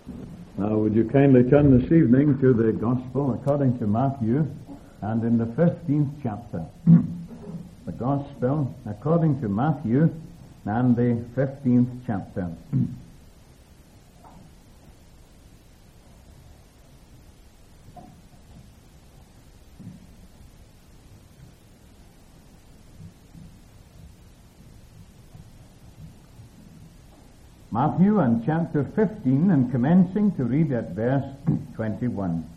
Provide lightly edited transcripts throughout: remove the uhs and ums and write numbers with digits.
Now, would you kindly turn this evening to the Gospel according to Matthew, and in the 15th chapter. The Gospel according to Matthew, and the 15th chapter. Matthew and chapter 15, and commencing to read at verse 21.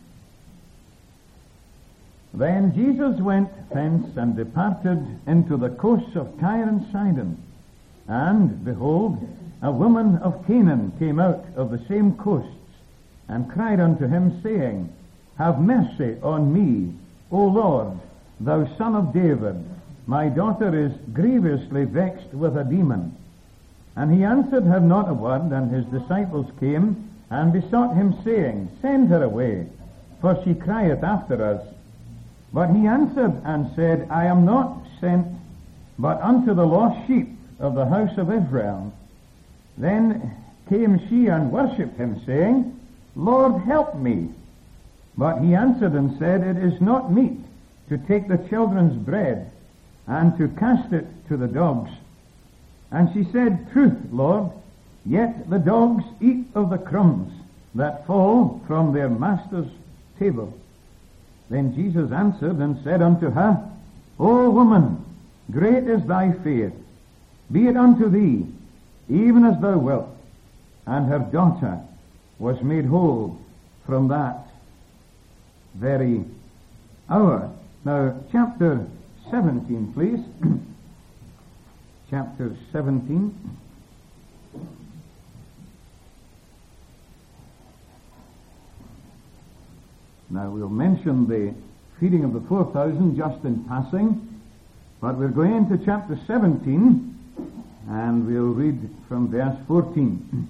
Then Jesus went thence and departed into the coasts of Tyre and Sidon. And, behold, a woman of Canaan came out of the same coasts, and cried unto him, saying, Have mercy on me, O Lord, thou Son of David. My daughter is grievously vexed with a demon. And he answered her not a word, and his disciples came and besought him, saying, Send her away, for she crieth after us. But he answered and said, I am not sent but unto the lost sheep of the house of Israel. Then came she and worshipped him, saying, Lord, help me. But he answered and said, It is not meet to take the children's bread and to cast it to the dogs. And she said, Truth, Lord, yet the dogs eat of the crumbs that fall from their master's table. Then Jesus answered and said unto her, O woman, great is thy faith. Be it unto thee, even as thou wilt. And her daughter was made whole from that very hour. Now, chapter 17, please. Chapter 17. Now, we'll mention the feeding of the 4,000 just in passing, but we're going into chapter 17, and we'll read from verse 14.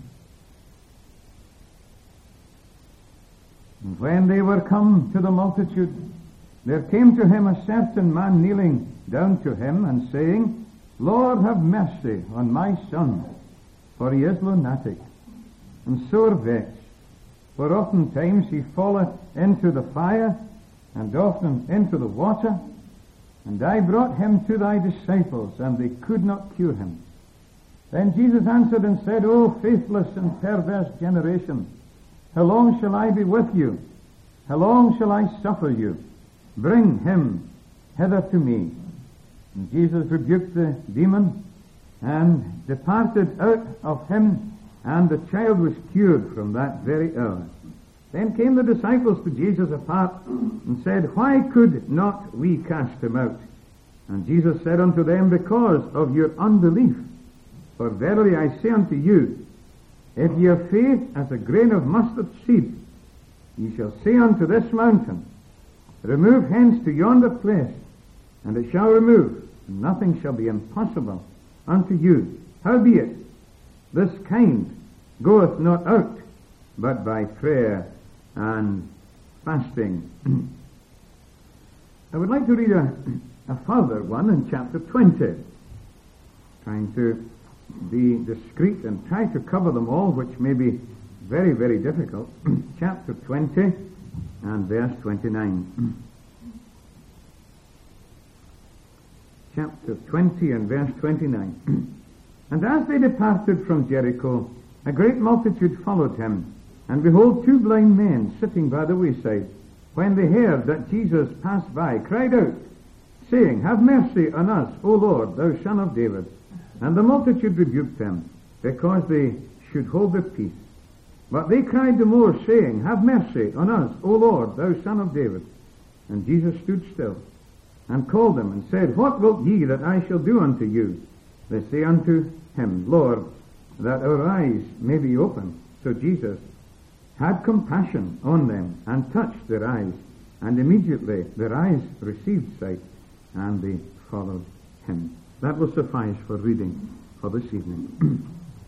And when they were come to the multitude, there came to him a certain man kneeling down to him, and saying, Lord, have mercy on my son, for he is lunatic, and sore vexed. For oftentimes he falleth into the fire, and often into the water. And I brought him to thy disciples, and they could not cure him. Then Jesus answered and said, O faithless and perverse generation, how long shall I be with you? How long shall I suffer you? Bring him hither to me. And Jesus rebuked the demon, and departed out of him, and the child was cured from that very hour. Then came the disciples to Jesus apart, and said, Why could not we cast him out? And Jesus said unto them, Because of your unbelief. For verily I say unto you, if ye have faith as a grain of mustard seed, ye shall say unto this mountain, Remove hence to yonder place, and it shall remove, and nothing shall be impossible unto you. Howbeit, this kind goeth not out, but by prayer and fasting. I would like to read a further one in chapter 20, trying to be discreet and try to cover them all, which may be very, very difficult. Chapter 20 and verse 29. Chapter 20 and verse 29. And as they departed from Jericho, a great multitude followed him. And behold, 2 blind men sitting by the wayside, when they heard that Jesus passed by, cried out, saying, Have mercy on us, O Lord, thou Son of David. And the multitude rebuked them, because they should hold their peace. But they cried the more, saying, Have mercy on us, O Lord, thou Son of David. And Jesus stood still, and called them, and said, What wilt ye that I shall do unto you? They say unto him, Lord, that our eyes may be opened. So Jesus had compassion on them, and touched their eyes. And immediately their eyes received sight, and they followed him. That will suffice for reading for this evening.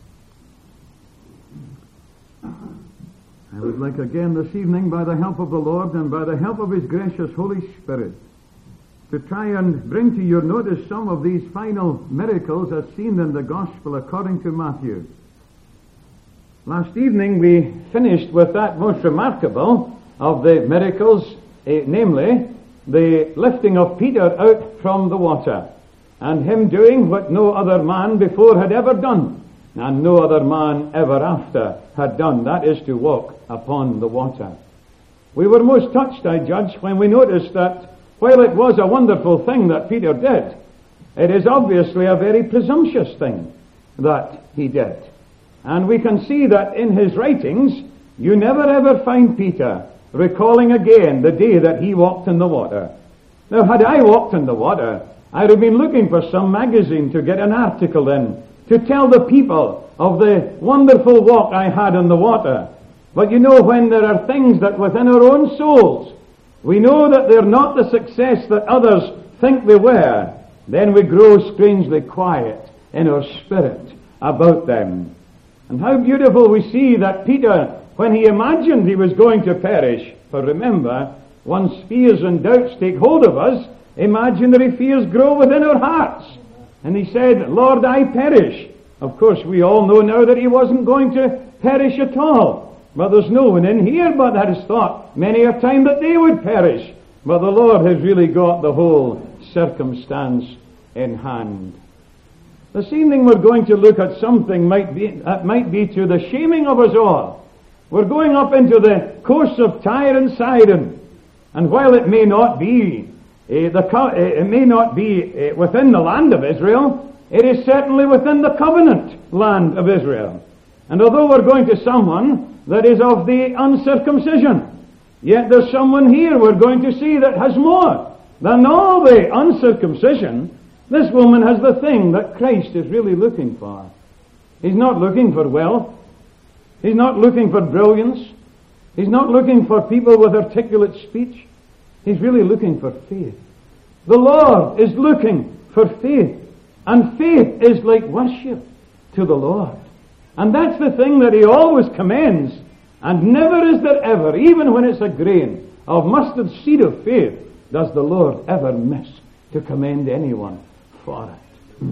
I would like again this evening, by the help of the Lord and by the help of His gracious Holy Spirit, to try and bring to your notice some of these final miracles as seen in the Gospel according to Matthew. Last evening we finished with that most remarkable of the miracles, namely the lifting of Peter out from the water, and him doing what no other man before had ever done, and no other man ever after had done, that is to walk upon the water. We were most touched, I judge, when we noticed that while it was a wonderful thing that Peter did, it is obviously a very presumptuous thing that he did. And we can see that in his writings, you never ever find Peter recalling again the day that he walked in the water. Now, had I walked in the water, I'd have been looking for some magazine to get an article in to tell the people of the wonderful walk I had in the water. But you know, when there are things that within our own souls, we know that they're not the success that others think they were, then we grow strangely quiet in our spirit about them. And how beautiful we see that Peter, when he imagined he was going to perish, for remember, once fears and doubts take hold of us, imaginary fears grow within our hearts. And he said, Lord, I perish. Of course, we all know now that he wasn't going to perish at all. But there's no one in here but has thought many a time that they would perish. But the Lord has really got the whole circumstance in hand. This evening we're going to look at something that might be to the shaming of us all. We're going up into the coasts of Tyre and Sidon. And while it may not be within the land of Israel, it is certainly within the covenant land of Israel. And although we're going to someone that is of the uncircumcision, yet there's someone here we're going to see that has more than all the uncircumcision. This woman has the thing that Christ is really looking for. He's not looking for wealth. He's not looking for brilliance. He's not looking for people with articulate speech. He's really looking for faith. The Lord is looking for faith. And faith is like worship to the Lord. And that's the thing that He always commends. And never is there ever, even when it's a grain of mustard seed of faith, does the Lord ever miss to commend anyone for it.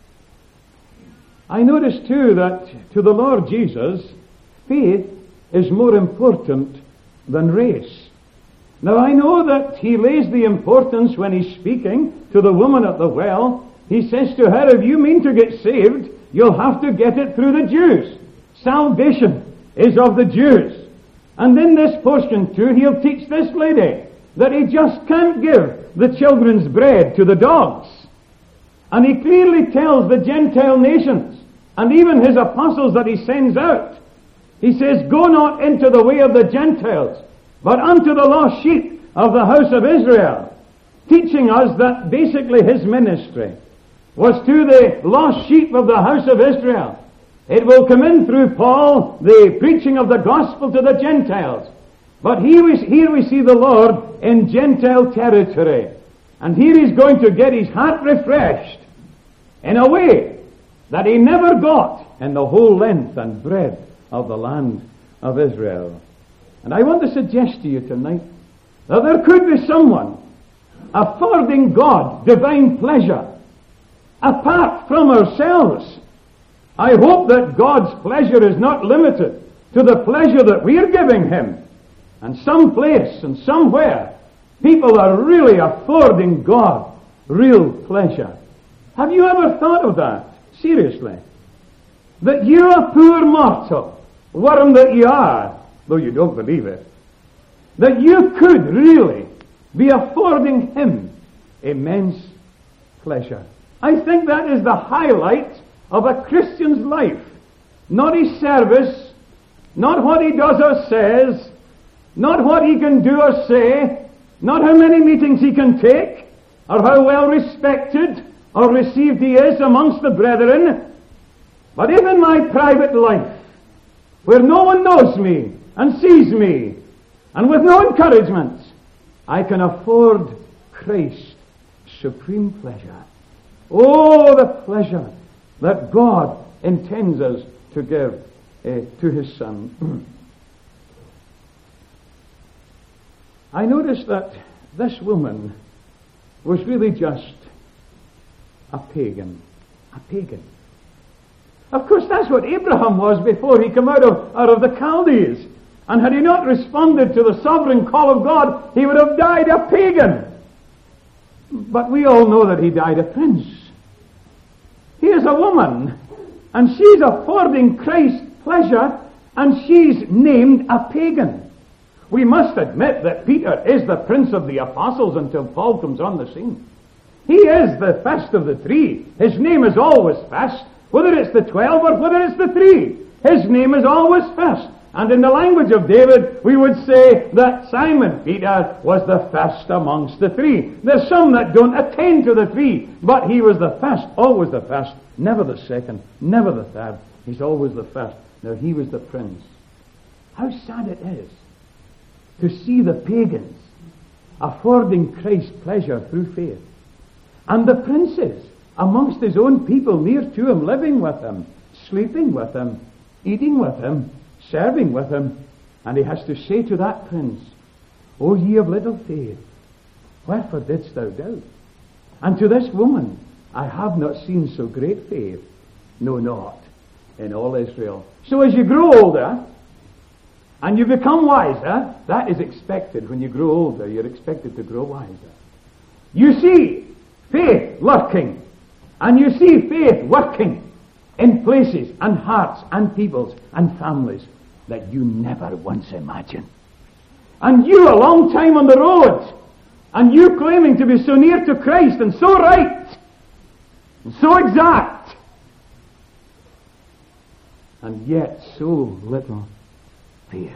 I notice too that to the Lord Jesus, faith is more important than race. Now I know that He lays the importance when He's speaking to the woman at the well. He says to her, if you mean to get saved, you'll have to get it through the Jews. Salvation is of the Jews. And in this portion too, He'll teach this lady that He just can't give the children's bread to the dogs. And He clearly tells the Gentile nations, and even His apostles that He sends out, He says, go not into the way of the Gentiles, but unto the lost sheep of the house of Israel. Teaching us that basically His ministry was to the lost sheep of the house of Israel. It will come in through Paul, the preaching of the gospel to the Gentiles. But here we see the Lord in Gentile territory. And here He's going to get His heart refreshed in a way that He never got in the whole length and breadth of the land of Israel. And I want to suggest to you tonight that there could be someone affording God divine pleasure apart from ourselves. I hope that God's pleasure is not limited to the pleasure that we are giving Him. And someplace and somewhere, people are really affording God real pleasure. Have you ever thought of that? Seriously. That you're a poor mortal, worm that you are, though you don't believe it, that you could really be affording Him immense pleasure. I think that is the highlight of a Christian's life. Not his service, not what he does or says, not what he can do or say, not how many meetings he can take, or how well respected or received he is amongst the brethren. But if in my private life, where no one knows me and sees me, and with no encouragement, I can afford Christ supreme pleasure. Oh, the pleasure that God intends us to give to His Son. I noticed that this woman was really just a pagan. A pagan. Of course, that's what Abraham was before he came out of the Chaldees. And had he not responded to the sovereign call of God, he would have died a pagan. But we all know that he died a prince. He is a woman, and she's affording Christ pleasure, and she's named a pagan. We must admit that Peter is the prince of the apostles until Paul comes on the scene. He is the first of the three. His name is always first. Whether it's the 12 or whether it's the 3, his name is always first. And in the language of David, we would say that Simon Peter was the first amongst the 3. There's some that don't attain to the 3, but he was the first, always the first, never the second, never the third. He's always the first. Now, he was the prince. How sad it is to see the pagans affording Christ pleasure through faith, and the princes amongst his own people near to him, living with him, sleeping with him, eating with him, serving with him. And he has to say to that prince, O ye of little faith, wherefore didst thou doubt? And to this woman, I have not seen so great faith, no, not in all Israel. So as you grow older, and you become wiser, that is expected. When you grow older, you're expected to grow wiser. You see faith lurking, and you see faith working in places and hearts and peoples and families that you never once imagined. And you a long time on the road, and you claiming to be so near to Christ and so right and so exact, and yet so little faith.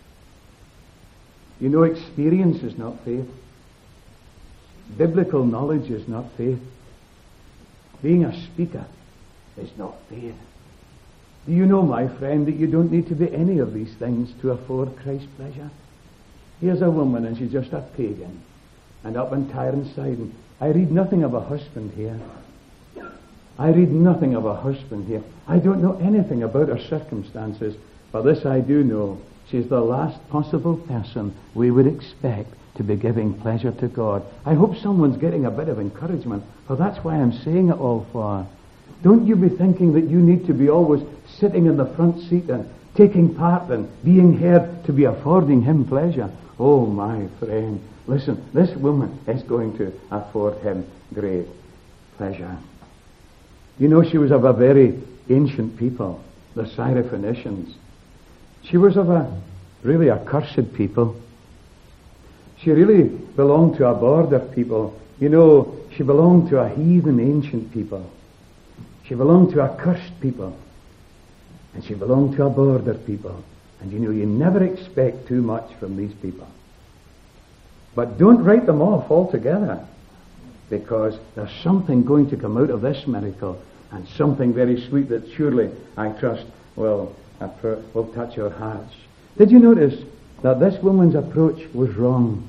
You know, experience is not faith. Biblical knowledge is not faith. Being a speaker is not faith. Do you know, my friend, that you don't need to be any of these things to afford Christ's pleasure? Here's a woman, and she's just a pagan, and up in Tyre and Sidon. I read nothing of a husband here. I read nothing of a husband here. I don't know anything about her circumstances, but this I do know. She's the last possible person we would expect to be giving pleasure to God. I hope someone's getting a bit of encouragement, for that's why I'm saying it all for. Don't you be thinking that you need to be always sitting in the front seat and taking part and being heard to be affording him pleasure. Oh, my friend, listen, this woman is going to afford him great pleasure. You know, she was of a very ancient people, the Syrophoenicians. She was of a really accursed people. She really belonged to a border people. You know, she belonged to a heathen ancient people. She belonged to a cursed people. And she belonged to a border people. And you know, you never expect too much from these people. But don't write them off altogether, because there's something going to come out of this miracle, and something very sweet that surely, I trust, will touch our hearts. Did you notice that this woman's approach was wrong?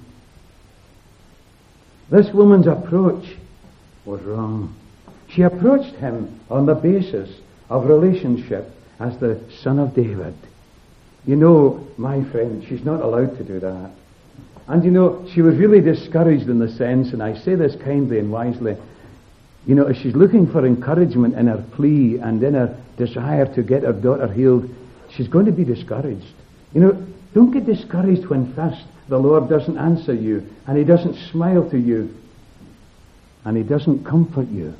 This woman's approach was wrong. She approached him on the basis of relationship as the son of David. You know, my friend, she's not allowed to do that. And you know, she was really discouraged in the sense, and I say this kindly and wisely, you know, if she's looking for encouragement in her plea and in her desire to get her daughter healed, she's going to be discouraged. You know, don't get discouraged when first the Lord doesn't answer you, and he doesn't smile to you, and he doesn't comfort you.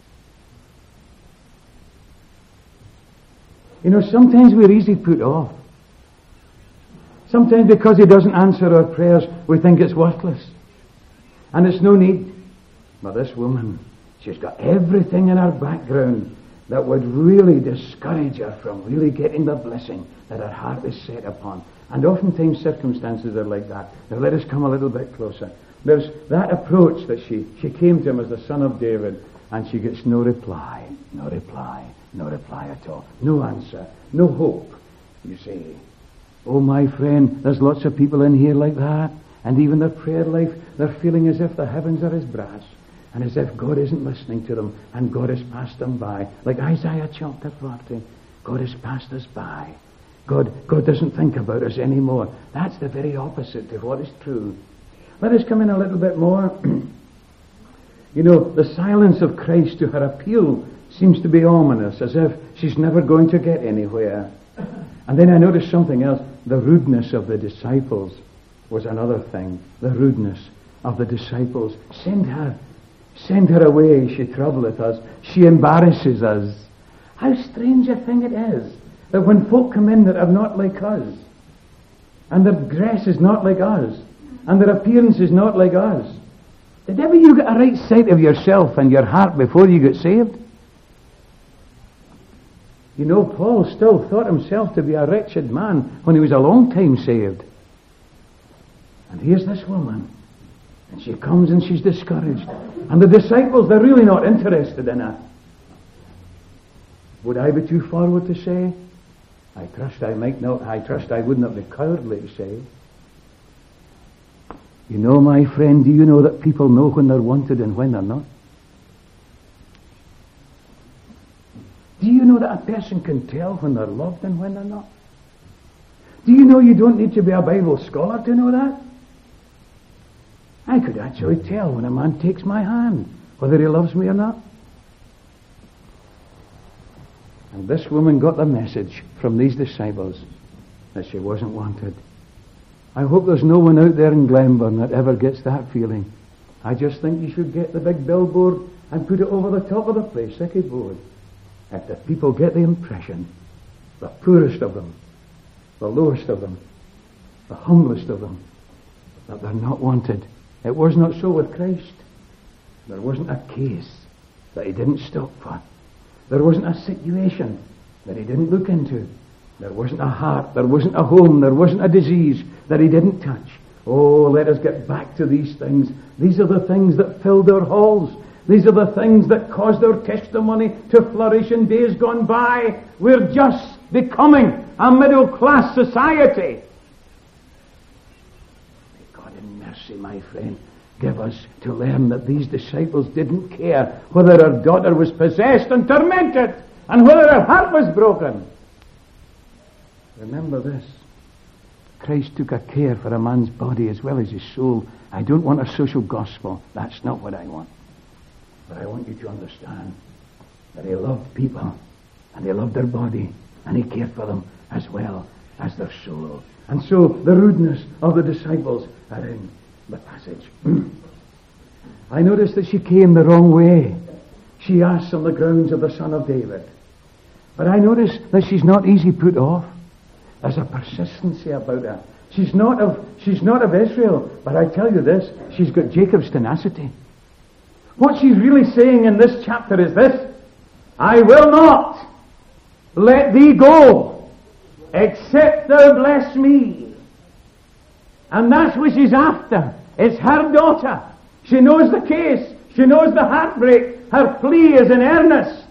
You know, sometimes we're easy put off. Sometimes because he doesn't answer our prayers, we think it's worthless. And it's no need. But this woman, she's got everything in her background that would really discourage her from really getting the blessing that her heart is set upon. And oftentimes circumstances are like that. Now let us come a little bit closer. There's that approach that she came to him as the son of David, and she gets no reply at all. No answer, no hope, you see. Oh, my friend, there's lots of people in here like that. And even their prayer life, they're feeling as if the heavens are as brass, and as if God isn't listening to them, and God has passed them by. Like Isaiah chapter 40, God has passed us by. God doesn't think about us anymore. That's the very opposite of what is true. Let us come in a little bit more. You know, the silence of Christ to her appeal Seems to be ominous, as if she's never going to get anywhere. And then I noticed something else. The rudeness of the disciples was another thing. The rudeness of the disciples. Send her away, she troubleth us. She embarrasses us. How strange a thing it is that when folk come in that are not like us, and their dress is not like us, and their appearance is not like us, did ever you get a right sight of yourself and your heart before you got saved? You know, Paul still thought himself to be a wretched man when he was a long time saved. And here's this woman, and she comes and she's discouraged. And the disciples, they're really not interested in her. Would I be too forward to say? I trust I would not be cowardly to say. You know, my friend, do you know that people know when they're wanted and when they're not? Do you know that a person can tell when they're loved and when they're not? Do you know you don't need to be a Bible scholar to know that? I could actually tell when a man takes my hand whether he loves me or not. And this woman got the message from these disciples that she wasn't wanted. I hope there's no one out there in Glenburn that ever gets that feeling. I just think you should get the big billboard and put it over the top of the place, like a board. If the people get the impression, the poorest of them, the lowest of them, the humblest of them, that they're not wanted. It was not so with Christ. There wasn't a case that he didn't stop for. There wasn't a situation that he didn't look into. There wasn't a heart, there wasn't a home, there wasn't a disease that he didn't touch. Oh, let us get back to these things. These are the things that filled our halls. These are the things that caused our testimony to flourish in days gone by. We're just becoming a middle-class society. May God in mercy, my friend, give us to learn that these disciples didn't care whether her daughter was possessed and tormented and whether her heart was broken. Remember this. Christ took a care for a man's body as well as his soul. I don't want a social gospel. That's not what I want. But I want you to understand that he loved people and he loved their body and he cared for them as well as their soul. And so the rudeness of the disciples are in the passage. I noticed that she came the wrong way. She asked on the grounds of the Son of David. But I noticed that she's not easy put off. There's a persistency about her. She's not of Israel, but I tell you this, she's got Jacob's tenacity. What she's really saying in this chapter is this: I will not let thee go, except thou bless me. And that's what she's after. It's her daughter. She knows the case. She knows the heartbreak. Her plea is in earnest.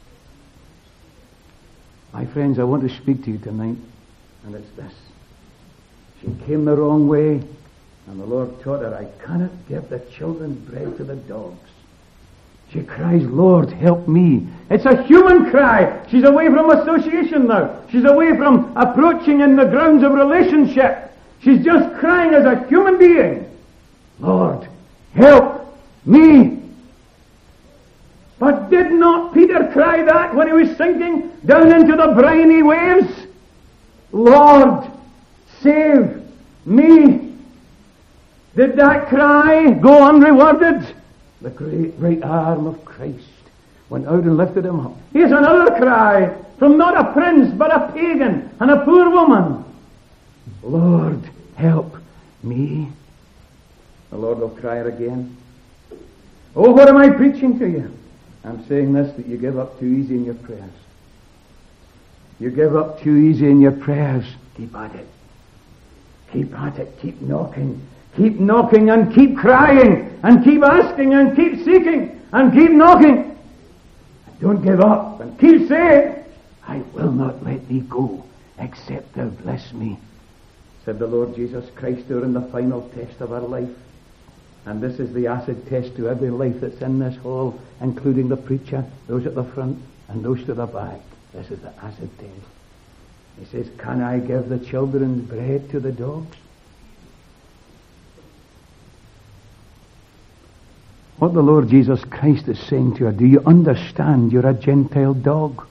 My friends, I want to speak to you tonight, and it's this. She came the wrong way, and the Lord taught her, I cannot give the children bread to the dogs. She cries, Lord, help me. It's a human cry. She's away from association now. She's away from approaching in the grounds of relationship. She's just crying as a human being. Lord, help me. But did not Peter cry that when he was sinking down into the briny waves? Lord, save me. Did that cry go unrewarded? The great arm of Christ went out and lifted him up. Here's another cry from not a prince but a pagan and a poor woman. Lord, help me. The Lord will cry it again. Oh, what am I preaching to you? I'm saying this, that you give up too easy in your prayers. You give up too easy in your prayers. Keep at it. Keep at it. Keep knocking. Keep knocking and keep crying and keep asking and keep seeking and keep knocking. And don't give up and keep saying, I will not let thee go except thou bless me, said the Lord Jesus Christ during the final test of our life. And this is the acid test to every life that's in this hall, including the preacher, those at the front and those to the back. This is the acid test. He says, can I give the children's bread to the dogs? What the Lord Jesus Christ is saying to her, do you understand you're a Gentile dog?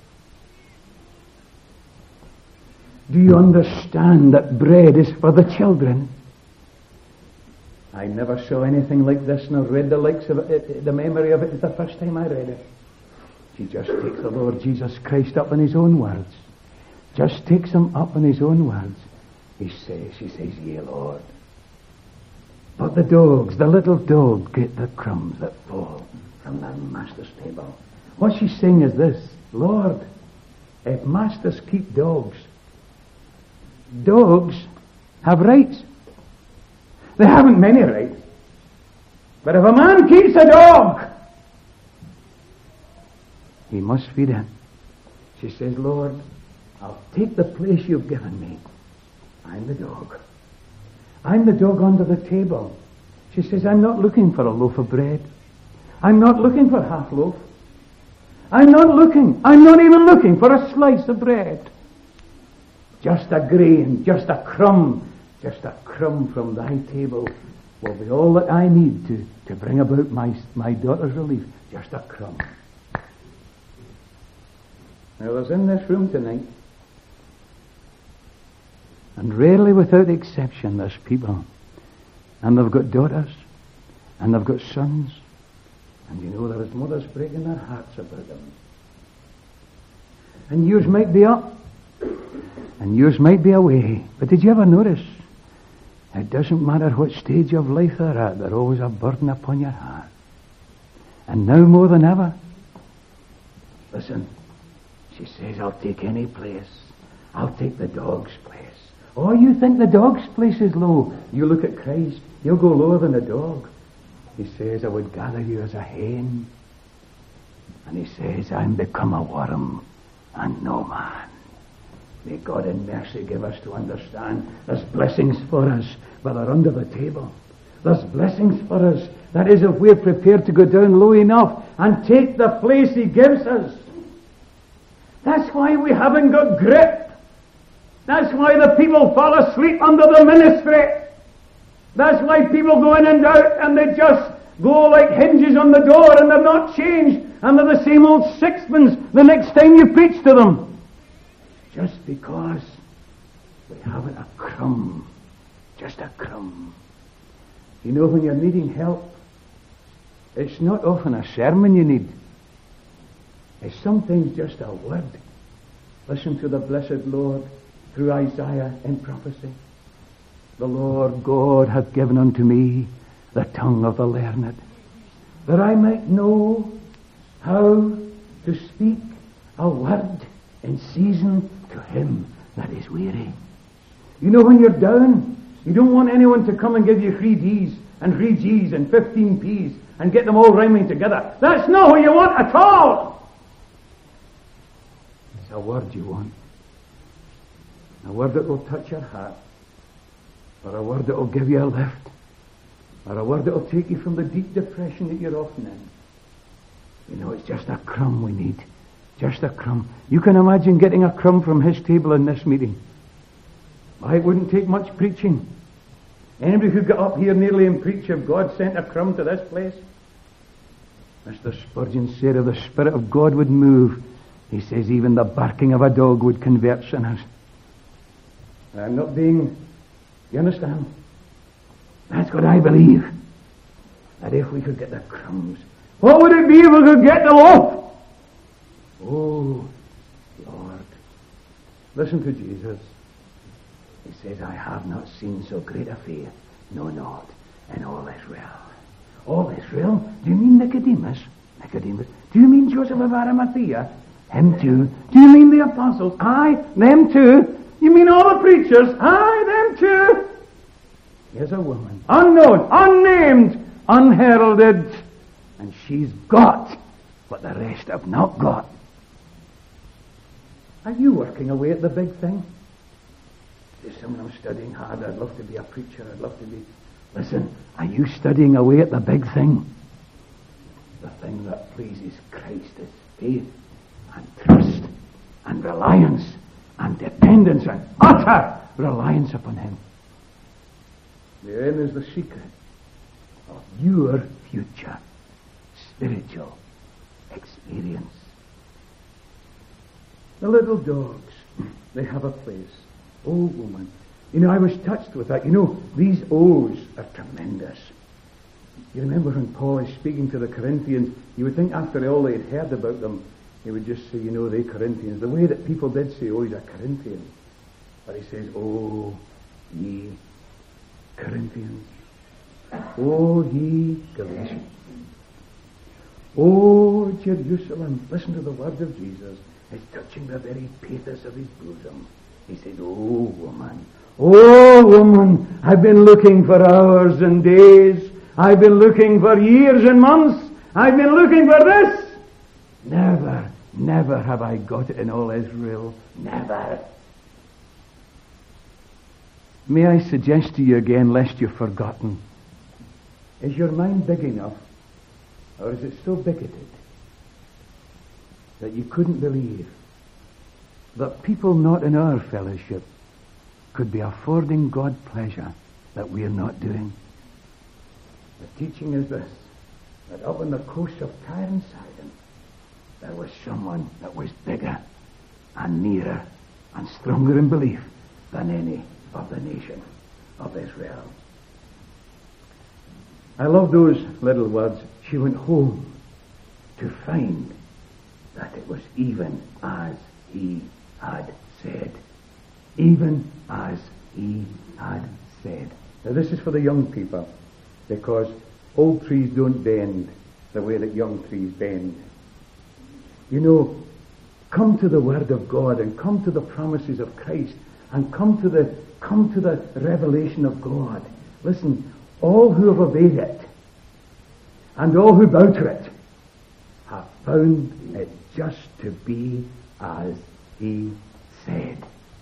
Do you understand that bread is for the children? I never saw anything like this, nor read the likes of it. The memory of it is the first time I read it. She just takes the Lord Jesus Christ up in his own words. Just takes him up in his own words. She says, yea, Lord. But the dogs, the little dogs, get the crumbs that fall from their master's table. What she's saying is this: Lord, if masters keep dogs, dogs have rights. They haven't many rights. But if a man keeps a dog, he must feed him. She says, Lord, I'll take the place you've given me. I'm the dog. I'm the dog under the table. She says, I'm not looking for a loaf of bread. I'm not looking for half loaf. I'm not even looking for a slice of bread. Just a grain, just a crumb from thy table will be all that I need to bring about my daughter's relief. Just a crumb. Now, there's in this room tonight, and rarely without exception, there's people, and they've got daughters, and they've got sons, and you know there's mothers breaking their hearts about them. And yours might be up, and yours might be away. But did you ever notice? It doesn't matter what stage of life they're at, they're always a burden upon your heart. And now more than ever, listen, she says, I'll take any place. I'll take the dog's place. Oh, you think the dog's place is low? You look at Christ, he'll go lower than a dog. He says, I would gather you as a hen. And he says, I'm become a worm and no man. May God in mercy give us to understand there's blessings for us, but they're under the table. There's blessings for us. That is, if we're prepared to go down low enough and take the place he gives us. That's why we haven't got grip. That's why the people fall asleep under the ministry. That's why people go in and out and they just go like hinges on the door and they're not changed and they're the same old sixpence the next time you preach to them. Just because we haven't a crumb. Just a crumb. You know, when you're needing help, it's not often a sermon you need. It's sometimes just a word. Listen to the blessed Lord through Isaiah in prophecy. The Lord God hath given unto me the tongue of the learned, that I might know how to speak a word in season to him that is weary. You know, when you're down, you don't want anyone to come and give you 3 D's and 3 G's and 15 P's and get them all rhyming together. That's not what you want at all. It's a word you want. A word that will touch your heart, or a word that will give you a lift, or a word that will take you from the deep depression that you're often in. You know, it's just a crumb we need. Just a crumb. You can imagine getting a crumb from his table in this meeting. Why, it wouldn't take much preaching. Anybody who got up here nearly and preached, if God sent a crumb to this place? Mr. Spurgeon said if the Spirit of God would move, he says even the barking of a dog would convert sinners. I'm not being... You understand? That's what I believe. That if we could get the crumbs, what would it be if we could get the loaf? Oh, Lord. Listen to Jesus. He says, I have not seen so great a faith, no, not in all Israel. All Israel? Do you mean Nicodemus? Nicodemus. Do you mean Joseph of Arimathea? Him too. Do you mean the apostles? Aye, them too. You mean all the preachers? Aye, them too. Here's a woman, unknown, unnamed, unheralded, and she's got what the rest have not got. Are you working away at the big thing? There's someone I'm studying hard. I'd love to be a preacher. I'd love to be... Listen, are you studying away at the big thing? The thing that pleases Christ is faith and trust and reliance and dependence and utter reliance upon him. Therein is the secret of your future. spiritual experience. The little dogs, they have a place. Oh, woman. I was touched with that. These O's are tremendous. You remember when Paul is speaking to the Corinthians, you would think after all they had heard about them, he would just say, they Corinthians. The way that people did say, oh, he's a Corinthian. But he says, oh, ye Corinthians. Oh, ye Galatians. Oh, Jerusalem. Listen to the words of Jesus. It's touching the very pathos of his bosom. He said, oh, woman, I've been looking for hours and days. I've been looking for years and months. I've been looking for this. Never have I got it in all Israel. Never. May I suggest to you again, lest you've forgotten, is your mind big enough, or is it so bigoted that you couldn't believe that people not in our fellowship could be affording God pleasure that we're not doing? The teaching is this, that up on the coast of Tyre and Sidon, there was someone that was bigger and nearer and stronger in belief than any of the nation of Israel. I love those little words. She went home to find that it was even as he had said. Even as he had said. Now this is for the young people, because old trees don't bend the way that young trees bend. Come to the Word of God and come to the promises of Christ and come to the revelation of God. Listen, all who have obeyed it and all who bow to it have found it just to be as he said.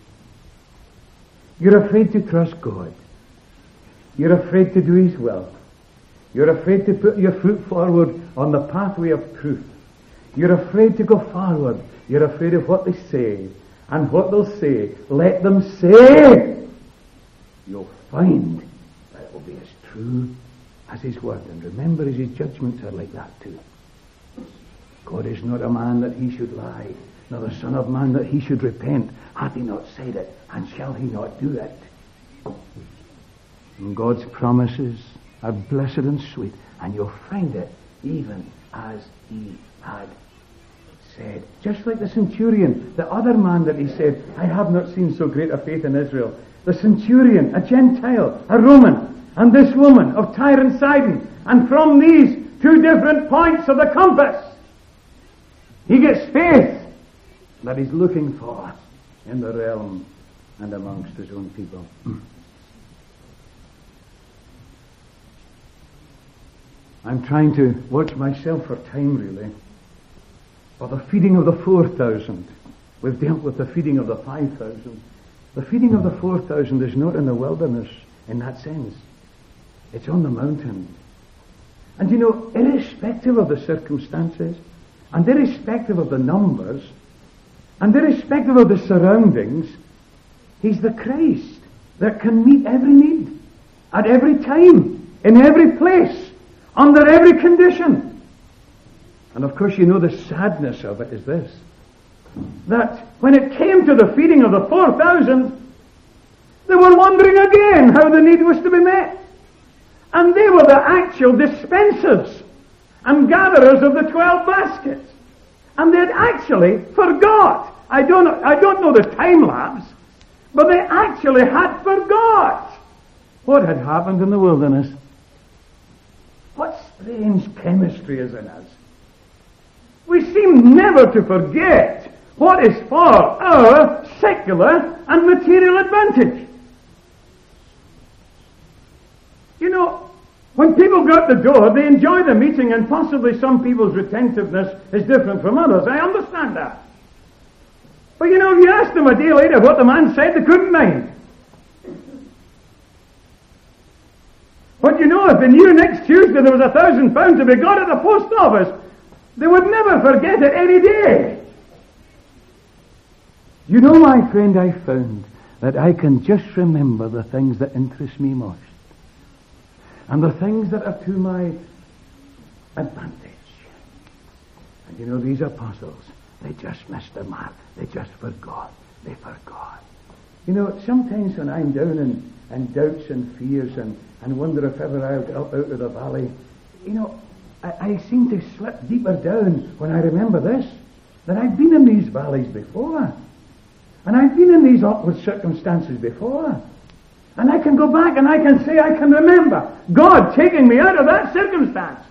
You're afraid to trust God. You're afraid to do his will. You're afraid to put your foot forward on the pathway of truth. You're afraid to go forward. You're afraid of what they say. And what they'll say, let them say. You'll find that it will be as true as his word. And remember, his judgments are like that too. God is not a man that he should lie, nor the Son of Man that he should repent. Hath he not said it, and shall he not do it? And God's promises are blessed and sweet, and you'll find it even as he had said. Just like the centurion, the other man that he said, I have not seen so great a faith in Israel. The centurion, a Gentile, a Roman, and this woman of Tyre and Sidon. And from these two different points of the compass, he gets faith that he's looking for in the realm and amongst his own people. I'm trying to watch myself for time, really. For the feeding of the 4,000. We've dealt with the feeding of the 5,000. The feeding of the 4,000 is not in the wilderness in that sense. It's on the mountain. And irrespective of the circumstances, and irrespective of the numbers, and irrespective of the surroundings, he's the Christ that can meet every need, at every time, in every place, under every condition. And of course, the sadness of it is this, that when it came to the feeding of the 4,000, they were wondering again how the need was to be met. And they were the actual dispensers and gatherers of the 12 baskets. And they had actually forgot. I don't know the time lapse, but they actually had forgot what had happened in the wilderness. What strange chemistry is in us. We seem never to forget what is for our secular and material advantage. When people go out the door, they enjoy the meeting, and possibly some people's retentiveness is different from others. I understand that. But if you asked them a day later what the man said, they couldn't mind. But if they knew next Tuesday there was £1,000 to be got at the post office, they would never forget it any day. My friend, I found that I can just remember the things that interest me most. And the things that are to my advantage. And you know, these apostles, they just missed the mark. They just forgot. They forgot. You know, sometimes when I'm down in doubts and fears and wonder if ever I'll get up out of the valley, you know, I seem to slip deeper down when I remember this, that I've been in these valleys before. And I've been in these awkward circumstances before. And I can go back and I can say, I can remember God taking me out of that circumstance.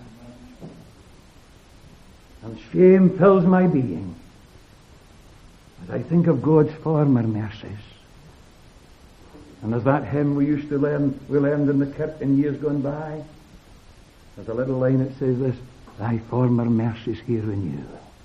And shame fills my being as I think of God's former mercies. And as that hymn we learned in the kirk in years gone by, there's a little line that says this, thy former mercies here renew.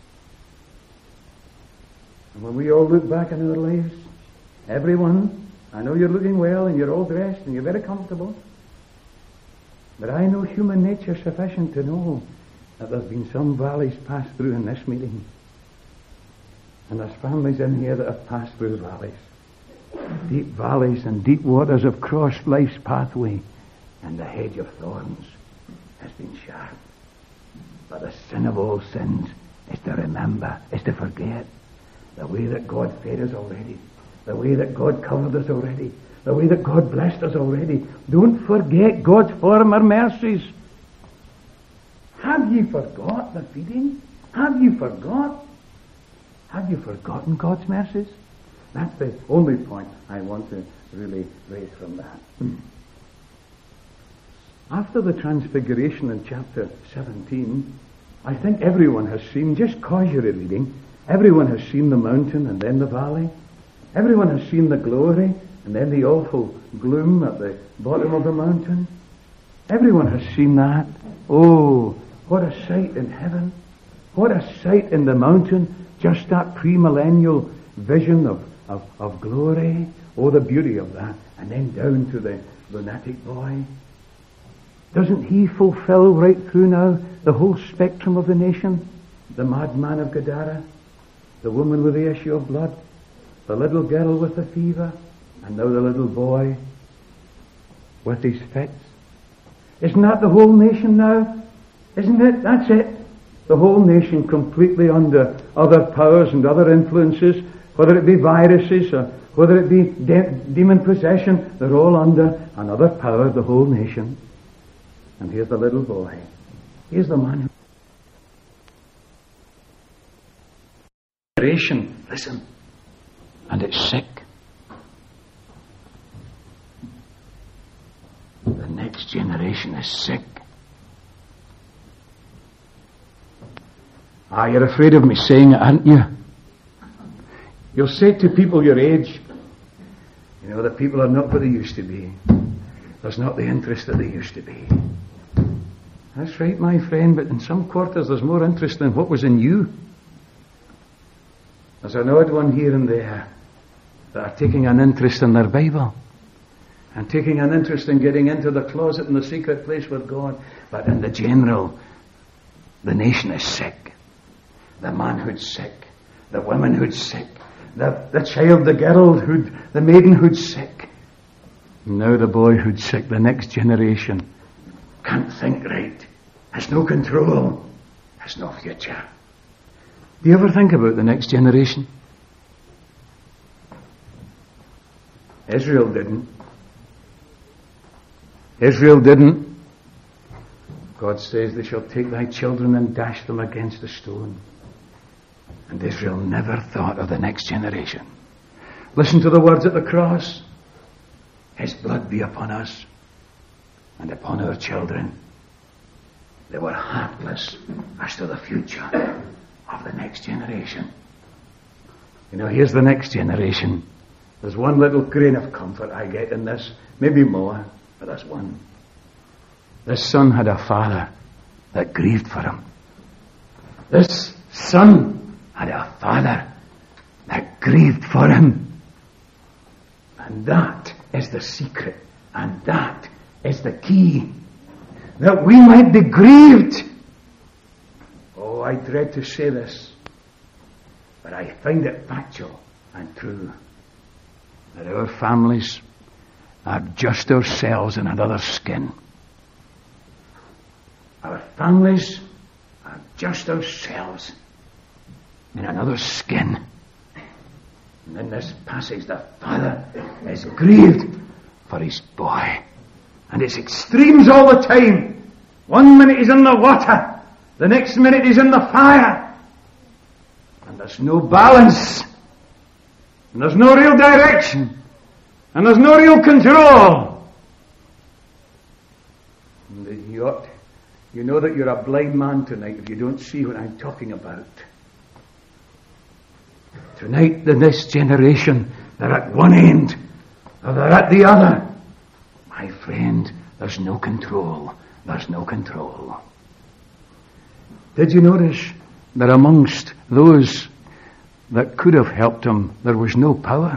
And when we all look back in our lives, everyone, I know you're looking well and you're all dressed and you're very comfortable, but I know human nature sufficient to know that there's been some valleys passed through in this meeting. And there's families in here that have passed through valleys. Deep valleys and deep waters have crossed life's pathway, and the hedge of thorns has been sharp. But the sin of all sins is to remember, is to forget the way that God fed us already, the way that God covered us already, the way that God blessed us already. Don't forget God's former mercies. Have you forgot the feeding? Have you forgot? Have you forgotten God's mercies? That's the only point I want to really raise from that. After the transfiguration in chapter 17, I think everyone has seen, just casually reading, everyone has seen the mountain and then the valley. Everyone has seen the glory and then the awful gloom at the bottom of the mountain. Everyone has seen that. Oh, what a sight in heaven. What a sight in the mountain. Just that premillennial vision of glory. Oh, the beauty of that. And then down to the lunatic boy. Doesn't he fulfill right through now the whole spectrum of the nation? The madman of Gadara, the woman with the issue of blood, the little girl with the fever, and now the little boy with his fits. Isn't that the whole nation now? Isn't it? That's it. The whole nation completely under other powers and other influences, whether it be viruses or whether it be demon possession, they're all under another power, the whole nation. And here's the little boy. Here's the man who... Listen. And it's sick. The next generation is sick. Ah, you're afraid of me saying it, aren't you? You'll say to people your age, you know, that people are not what they used to be. There's not the interest that they used to be. That's right, my friend, but in some quarters there's more interest than what was in you. There's an odd one here and there that are taking an interest in their Bible and taking an interest in getting into the closet in the secret place with God. But in the general, the nation is sick. The manhood's sick. The womanhood's sick. The child, the girlhood, the maidenhood's sick. Now the boyhood's sick. The next generation can't think right. Has no control. Has no future. Do you ever think about the next generation? Israel didn't. Israel didn't. God says, they shall take thy children and dash them against a stone. And Israel never thought of the next generation. Listen to the words at the cross. His blood be upon us and upon our children. They were heartless as to the future of the next generation. You know, here's the next generation. There's one little grain of comfort I get in this. Maybe more, but there's one. This son had a father that grieved for him. This son had a father that grieved for him. And that is the secret. And that is the key. That we might be grieved. Oh, I dread to say this, but I find it factual and true. That our families are just ourselves in another skin. Our families are just ourselves in another's skin. And in this passage, the father is grieved for his boy. And it's extremes all the time. 1 minute he's in the water, the next minute he's in the fire. And there's no balance. And there's no real direction. And there's no real control. And you know that you're a blind man tonight if you don't see what I'm talking about. Tonight, in this generation, they're at one end, or they're at the other. My friend, there's no control. There's no control. Did you notice that amongst those that could have helped him, there was no power?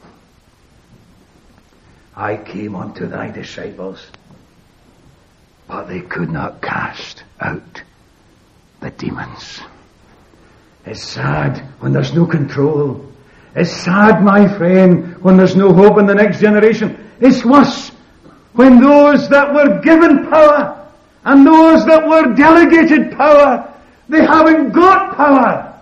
I came unto thy disciples, but they could not cast out the demons. It's sad when there's no control. It's sad, my friend, when there's no hope in the next generation. It's worse when those that were given power and those that were delegated power, they haven't got power.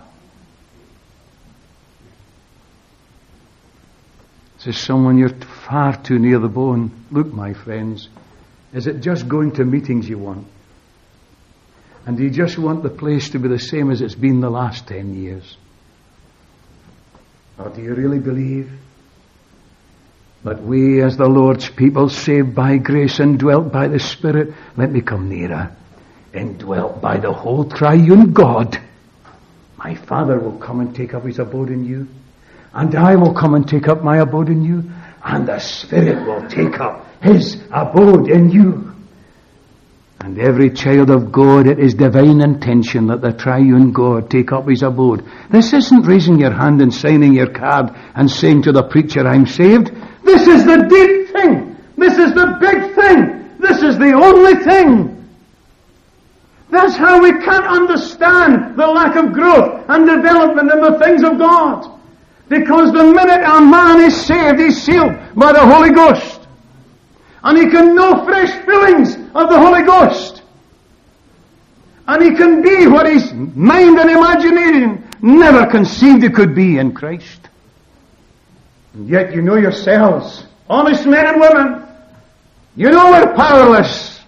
Says someone, you're far too near the bone. Look, my friends, is it just going to meetings you want? And do you just want the place to be the same as it's been the last 10 years? Or do you really believe that we as the Lord's people, saved by grace and dwelt by the Spirit, let me come nearer, indwelt by the whole triune God, my Father will come and take up his abode in you, and I will come and take up my abode in you, and the Spirit will take up his abode in you. And every child of God, it is divine intention that the triune God take up his abode. This isn't raising your hand and signing your card and saying to the preacher, I'm saved. This is the deep thing. This is the big thing. This is the only thing. That's how we can't understand the lack of growth and development in the things of God. Because the minute a man is saved, he's sealed by the Holy Ghost. And he can know fresh fillings of the Holy Ghost. And he can be what his mind and imagination never conceived he could be in Christ. And yet you know yourselves, honest men and women, you know we're powerless.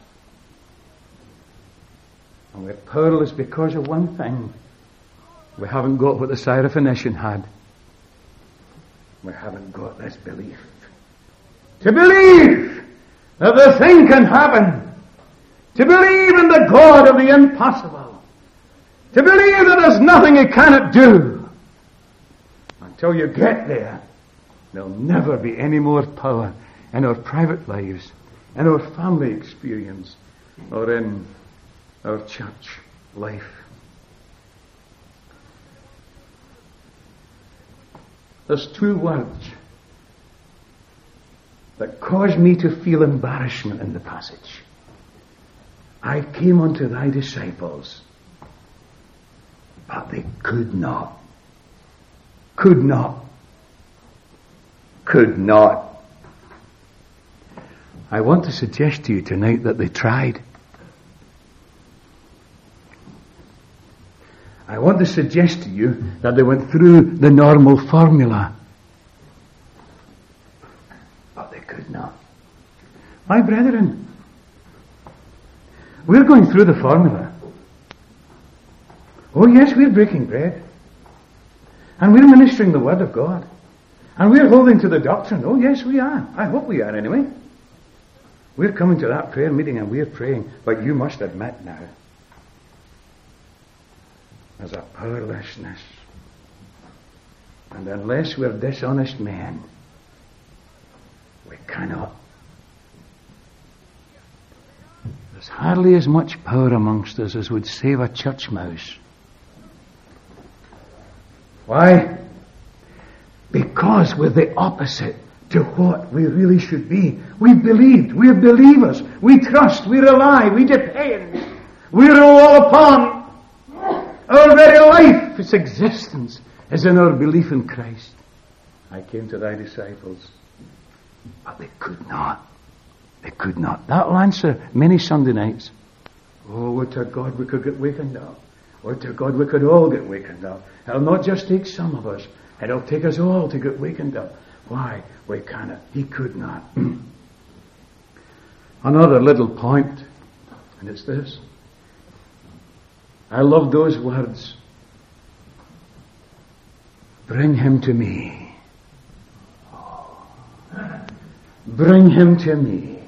And we're powerless because of one thing. We haven't got what the Syrophoenician had. We haven't got this belief. To believe that the thing can happen. To believe in the God of the impossible. To believe that there's nothing he cannot do. Until you get there, there'll never be any more power in our private lives, in our family experience, or in our church life. There's two words that cause me to feel embarrassment in the passage. I came unto thy disciples, but they could not. Could not. Could not. I want to suggest to you tonight that they tried. I want to suggest to you that they went through the normal formula. But they could not. My brethren, we're going through the formula. Oh yes, we're breaking bread. And we're ministering the Word of God. And we're holding to the doctrine. Oh yes, we are. I hope we are anyway. We're coming to that prayer meeting and we're praying. But you must admit now, there's a powerlessness. And unless we're dishonest men, we cannot. There's hardly as much power amongst us as would save a church mouse. Why? Because we're the opposite to what we really should be. We've believed. We're believers. We trust. We rely. We depend. We rely upon. Our very life, its existence, is in our belief in Christ. I came to thy disciples, but they could not. They could not. That'll answer many Sunday nights. Oh, would to God we could get wakened up. Oh, dear God, we could all get wakened up. It'll not just take some of us. It'll take us all to get wakened up. Why? We cannot. He could not. Another little point, and it's this. I love those words. Bring him to me. Bring him to me.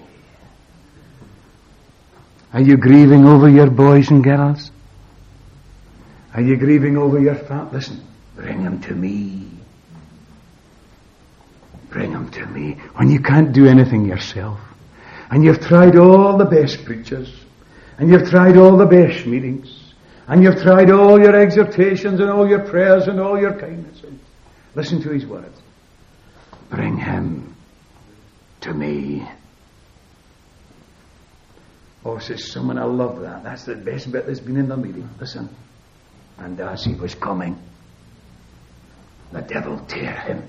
Are you grieving over your boys and girls? Are you grieving over your family? Listen, bring him to me. Bring him to me. When you can't do anything yourself, and you've tried all the best preachers, and you've tried all the best meetings, and you've tried all your exhortations and all your prayers and all your kindnesses, listen to his words. Bring him to me. Oh, says someone, I love that. That's the best bit that's been in the meeting. Listen. And as he was coming, the devil tear him.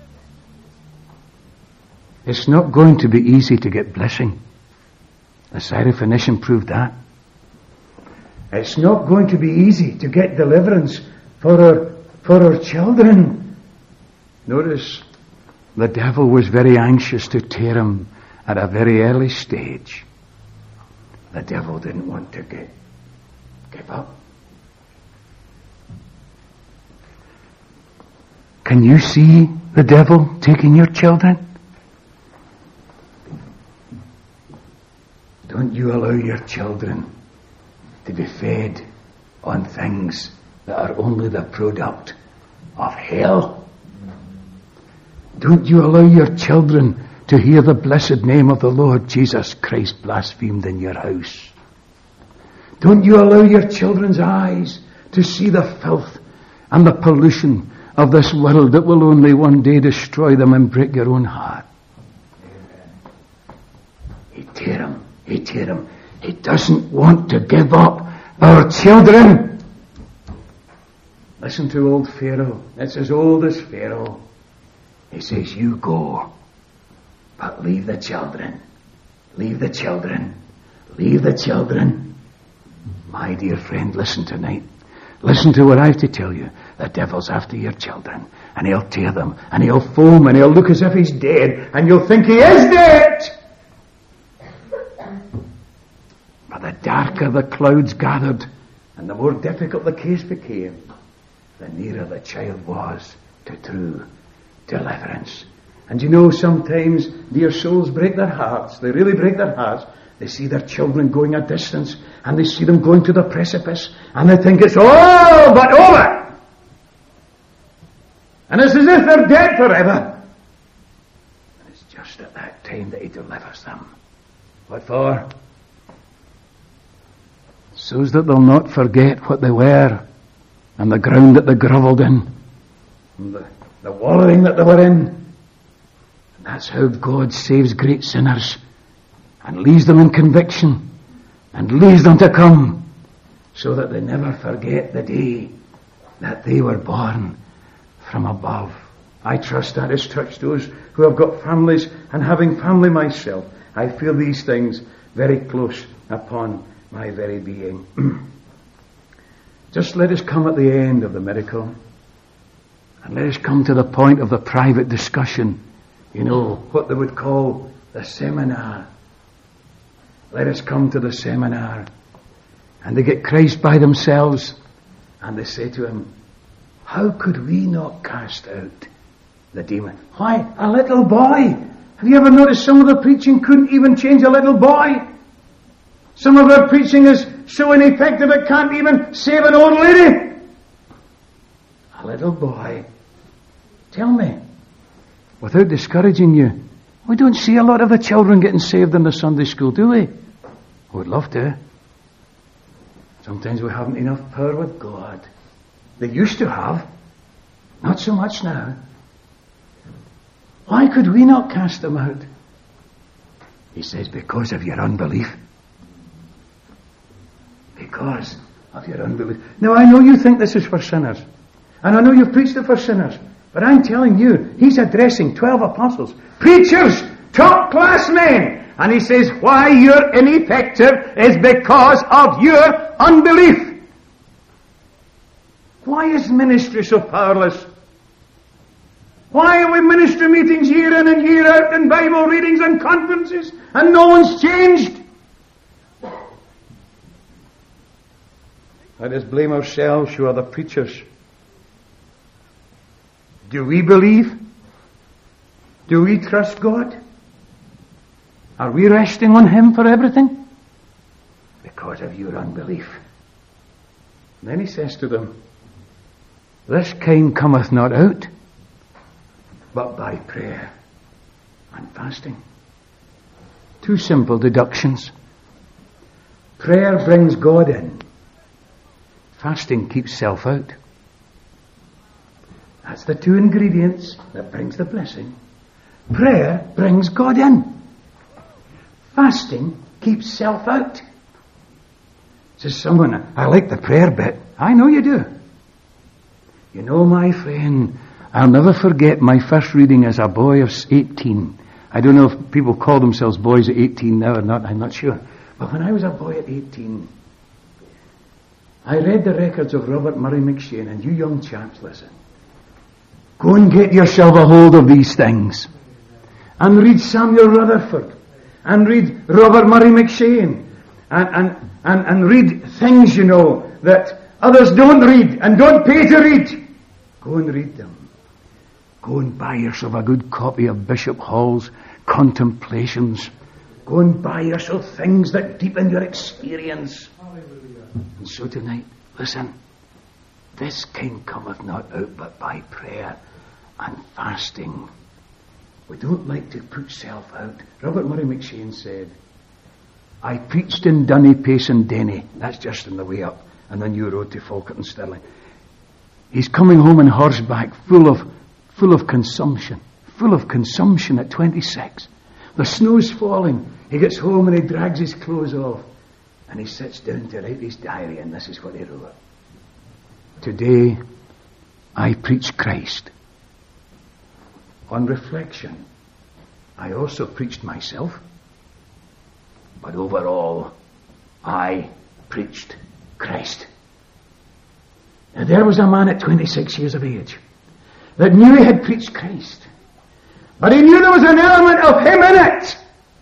It's not going to be easy to get blessing. The Syrophoenician proved that. It's not going to be easy to get deliverance for our children. Notice, the devil was very anxious to tear him at a very early stage. The devil didn't want to give up. Can you see the devil taking your children? Don't you allow your children to be fed on things that are only the product of hell. Don't you allow your children to hear the blessed name of the Lord Jesus Christ blasphemed in your house. Don't you allow your children's eyes to see the filth and the pollution of this world that will only one day destroy them and break your own heart. He tear him. He doesn't want to give up our children. Listen to old Pharaoh. It's as old as Pharaoh. He says, you go, but leave the children. Leave the children. Leave the children. My dear friend, listen tonight. Listen to what I have to tell you. The devil's after your children, and he'll tear them, and he'll foam, and he'll look as if he's dead, and you'll think he is dead. But the darker the clouds gathered, and the more difficult the case became, the nearer the child was to true deliverance. And you know, sometimes dear souls break their hearts. They really break their hearts. They see their children going a distance, and they see them going to the precipice, and they think it's all but over. And it's as if they're dead forever. And it's just at that time that he delivers them. What for? So that they'll not forget what they were, and the ground that they grovelled in, and the wallowing that they were in. And that's how God saves great sinners, and leaves them in conviction, and leaves them to come, so that they never forget the day that they were born from above. I trust that has touched those who have got families, and having family myself, I feel these things very close upon my very being. Just let us come at the end of the miracle, and let us come to the point of the private discussion. You know, what they would call the seminar. Let us come to the seminar. And they get Christ by themselves, and they say to him, how could we not cast out the demon? Why, a little boy. Have you ever noticed some of the preaching couldn't even change a little boy? Some of our preaching is so ineffective it can't even save an old lady. A little boy. Tell me, without discouraging you, we don't see a lot of the children getting saved in the Sunday school, do we? We'd love to. Sometimes we haven't enough power with God. They used to have. Not so much now. Why could we not cast them out? He says, because of your unbelief. Because of your unbelief. Now, I know you think this is for sinners. And I know you've preached it for sinners. But I'm telling you, he's addressing 12 apostles. Preachers! Top-class men! And he says, why you're ineffective is because of your unbelief. Why is ministry so powerless? Why are we ministry meetings year in and year out and Bible readings and conferences and no one's changed? Let us blame ourselves who are the preachers. Do we believe? Do we trust God? Are we resting on Him for everything? Because of your unbelief. And then He says to them, this kind cometh not out, but by prayer and fasting. Two simple deductions. Prayer brings God in. Fasting keeps self out. That's the two ingredients that brings the blessing. Prayer brings God in. Fasting keeps self out. Says someone, I like the prayer bit. I know you do. You know, my friend, I'll never forget my first reading as a boy of 18. I don't know if people call themselves boys at 18 now or not, I'm not sure. But when I was a boy at 18, I read the records of Robert Murray McCheyne, and you young chaps, listen. Go and get yourself a hold of these things. And read Samuel Rutherford. And read Robert Murray McCheyne. And read things, you know, that others don't read and don't pay to read. Go and read them. Go and buy yourself a good copy of Bishop Hall's Contemplations. Go and buy yourself things that deepen your experience. And so tonight, listen. This kind cometh not out but by prayer and fasting. We don't like to put self out. Robert Murray McCheyne said, I preached in Dunny, Pace and Denny. That's just on the way up. And the new road to Falkirk and Stirling. He's coming home on horseback full of consumption. Full of consumption at 26. The snow's falling. He gets home and he drags his clothes off. And he sits down to write his diary, and this is what he wrote. Today, I preach Christ. On reflection, I also preached myself. But overall, I preached Christ. Now there was a man at 26 years of age that knew he had preached Christ. But he knew there was an element of him in it.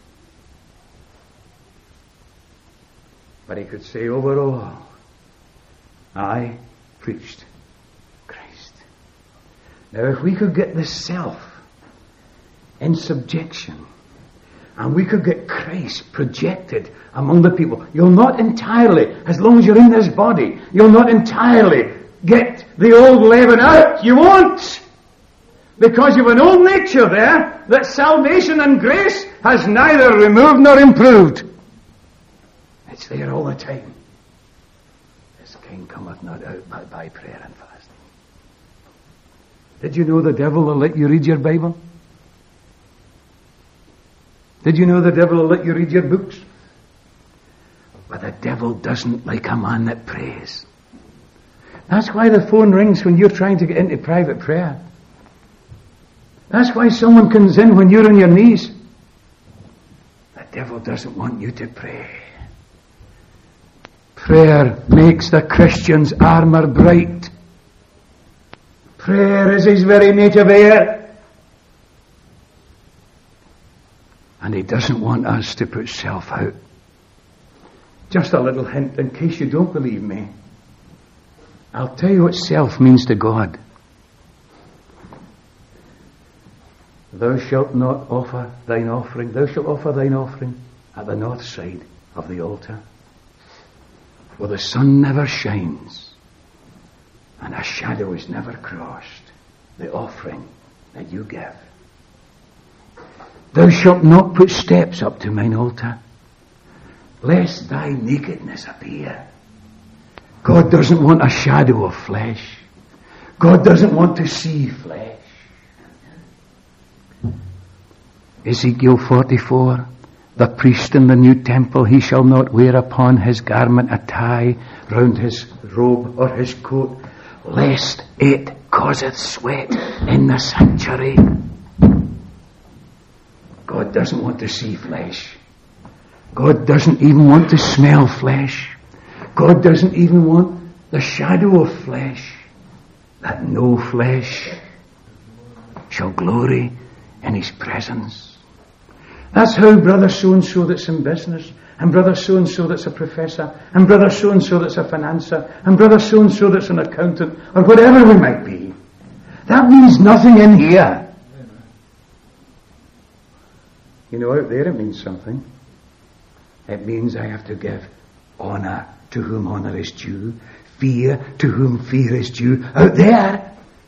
But he could say, overall, I preached Christ. Now if we could get this self in subjection, and we could get Christ projected among the people, you'll not entirely, as long as you're in this body, you'll not entirely get the old leaven out. You won't. Because you've an old nature there that salvation and grace has neither removed nor improved. It's there all the time. This kind cometh not out but by prayer and fasting. Did you know the devil will let you read your Bible? Did you know the devil will let you read your books? But the devil doesn't like a man that prays. That's why the phone rings when you're trying to get into private prayer. That's why someone comes in when you're on your knees. The devil doesn't want you to pray. Prayer makes the Christian's armour bright. Prayer is his very native air. And he doesn't want us to put self out. Just a little hint in case you don't believe me. I'll tell you what self means to God. Thou shalt not offer thine offering. Thou shalt offer thine offering at the north side of the altar, where the sun never shines and a shadow is never crossed. The offering that you give. Thou shalt not put steps up to mine altar, lest thy nakedness appear. God doesn't want a shadow of flesh. God doesn't want to see flesh. Ezekiel 44, the priest in the new temple, he shall not wear upon his garment a tie round his robe or his coat, lest it causeth sweat in the sanctuary. God doesn't want to see flesh. God doesn't even want to smell flesh. God doesn't even want the shadow of flesh. that no flesh shall glory in his presence. That's how brother so-and-so that's in business, and brother so-and-so that's a professor, and brother so-and-so that's a financer, and brother so-and-so that's an accountant, or whatever we might be. That means nothing in here. You know, out there it means something. It means I have to give honor to whom honor is due, fear to whom fear is due. Out there.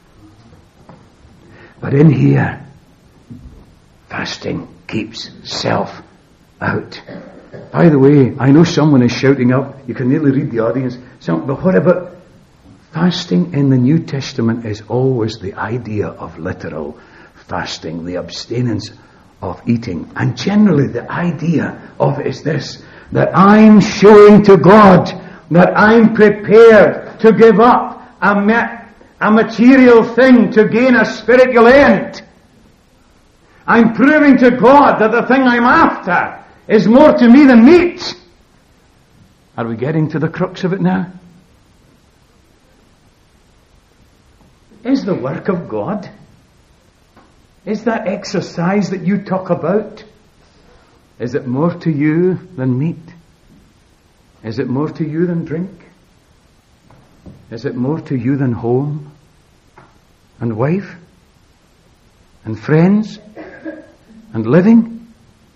But in here, fasting keeps self out. By the way, I know someone is shouting up. You can nearly read the audience. But what about fasting in the New Testament is always the idea of literal fasting, the abstinence of eating. And generally the idea of it is this, that I'm showing to God that I'm prepared to give up a material thing to gain a spiritual end. I'm proving to God that the thing I'm after is more to me than meat. Are we getting to the crux of it now? Is the work of God, is that exercise that you talk about, is it more to you than meat? Is it more to you than drink? Is it more to you than home and wife and friends and living?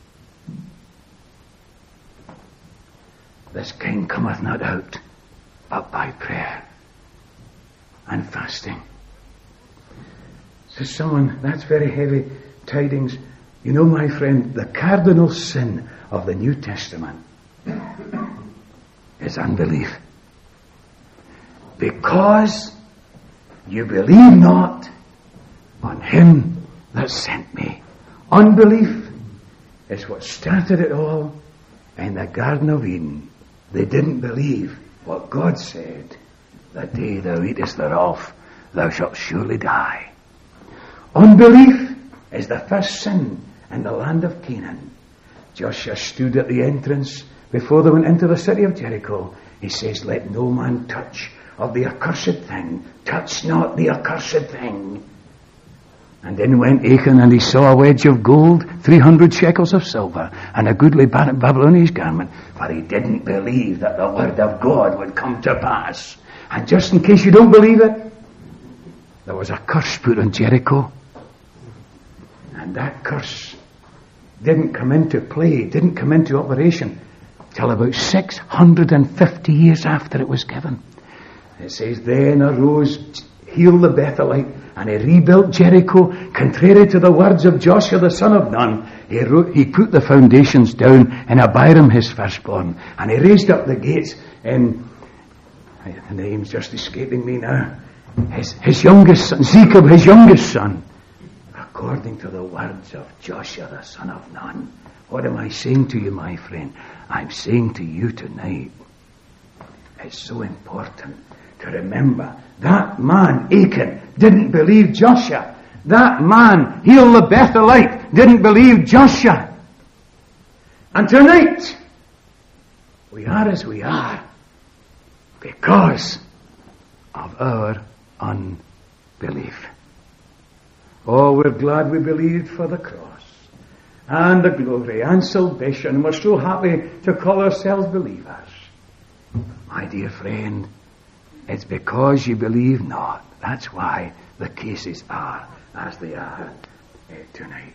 This kind cometh not out but by prayer and fasting. Says someone, that's very heavy tidings. You know, my friend, the cardinal sin of the New Testament is unbelief. Because you believe not on him that sent me. Unbelief is what started it all in the Garden of Eden. They didn't believe what God said. The day thou eatest thereof, thou shalt surely die. Unbelief is the first sin in the land of Canaan. Joshua stood at the entrance before they went into the city of Jericho. He says, let no man touch of the accursed thing. Touch not the accursed thing. And in went Achan, and he saw a wedge of gold, 300 shekels of silver, and a goodly Babylonian garment. For he didn't believe that the word of God would come to pass. And just in case you don't believe it, there was a curse put on Jericho. And that curse didn't come into play, didn't come into operation till about 650 years after it was given. It says, then arose Hiel the Bethelite, and he rebuilt Jericho, contrary to the words of Joshua the son of Nun. He put the foundations down in Abiram his firstborn, and he raised up the gates in, the name's just escaping me now, his youngest son, Zechariah, his youngest son, according to the words of Joshua the son of Nun. What am I saying to you, my friend? I'm saying to you tonight, it's so important to remember that man, Achan, didn't believe Joshua. That man, Hiel the Bethelite, didn't believe Joshua. And tonight, we are as we are because of our unbelief. Oh, we're glad we believed for the cross and the glory and salvation, and we're so happy to call ourselves believers. My dear friend, it's because you believe not. That's why the cases are as they are tonight.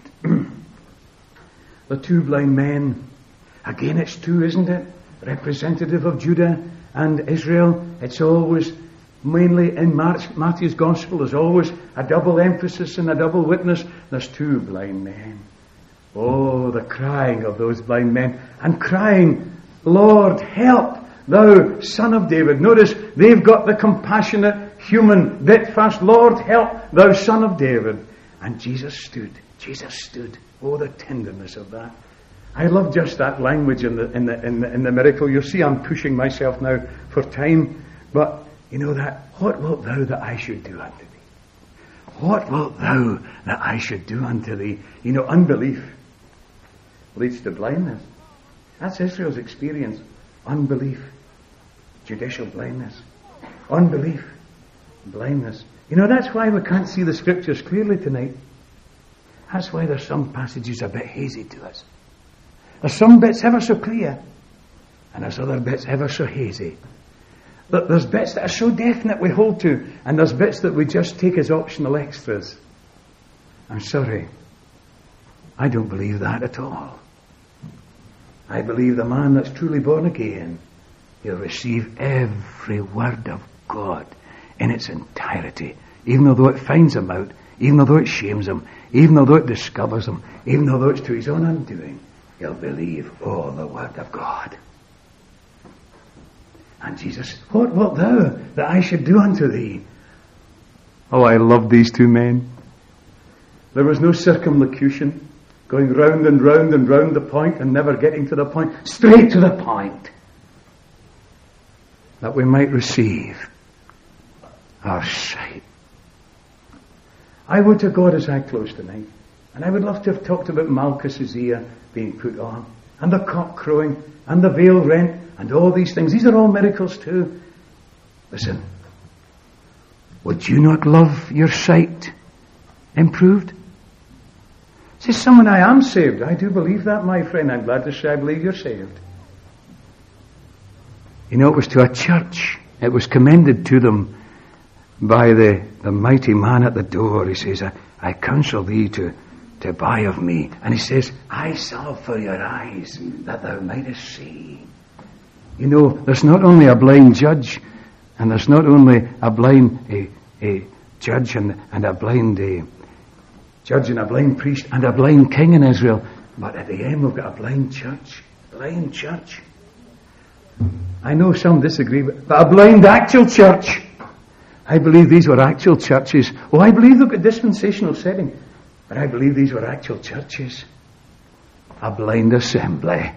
The two blind men, again it's two, isn't it? Representative of Judah and Israel. It's always, mainly in Matthew's Gospel, there's always a double emphasis and a double witness. There's two blind men. Oh, the crying of those blind men. And crying, Lord, help, thou Son of David. Notice, they've got the compassionate human bit first. Lord, help, thou Son of David. And Jesus stood. Oh, the tenderness of that. I love just that language in the miracle. You'll see I'm pushing myself now for time. But, you know that, what wilt thou that I should do unto thee? What wilt thou that I should do unto thee? You know, unbelief leads to blindness. That's Israel's experience. Unbelief. Judicial blindness. Unbelief. Blindness. You know, that's why we can't see the Scriptures clearly tonight. That's why there's some passages a bit hazy to us. There's some bits ever so clear, and there's other bits ever so hazy. There's bits that are so definite we hold to, and there's bits that we just take as optional extras. I'm sorry, I don't believe that at all. I believe the man that's truly born again, he'll receive every word of God in its entirety, even though it finds him out, even though it shames him, even though it discovers him, even though it's to his own undoing. He'll believe all the word of God. And Jesus said, what wilt thou that I should do unto thee? Oh, I love these two men. There was no circumlocution, going round and round and round the point and never getting to the point. Straight to the point. That we might receive our sight. I would to God as I close tonight, and I would love to have talked about Malchus's ear being put on, and the cock crowing, and the veil rent, and all these things. These are all miracles too. Listen, would you not love your sight improved? Says someone, I am saved. I do believe that, my friend. I'm glad to say I believe you're saved. You know, it was to a church. It was commended to them by the mighty man at the door. He says, I counsel thee to buy of me. And he says, I salve for your eyes that thou mightest see. You know, there's not only a blind judge, and there's not only a blind a judge and a blind judge and a blind priest and a blind king in Israel, but at the end we've got a blind church. Blind church. I know some disagree, but a blind actual church. I believe these were actual churches. Oh, I believe they've got dispensational setting, but I believe these were actual churches. A blind assembly.